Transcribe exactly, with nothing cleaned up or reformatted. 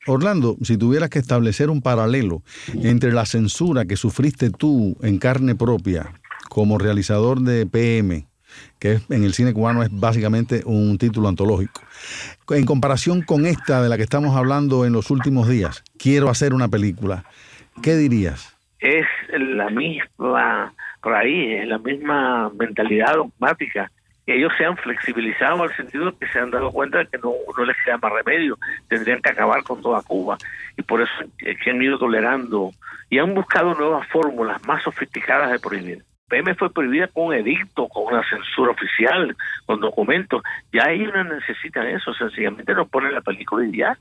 Orlando, si tuvieras que establecer un paralelo entre la censura que sufriste tú en carne propia como realizador de P M, que es, en el cine cubano es básicamente un título antológico, en comparación con esta de la que estamos hablando en los últimos días, quiero hacer una película, ¿qué dirías? Es la misma raíz, es la misma mentalidad dogmática. Que ellos se han flexibilizado al sentido que se han dado cuenta de que no, no les queda más remedio, tendrían que acabar con toda Cuba, y por eso es que han ido tolerando y han buscado nuevas fórmulas más sofisticadas de prohibir. P M fue prohibida con un edicto, con una censura oficial, con documentos. Ya ellos no necesitan eso, sencillamente nos ponen la película y ya.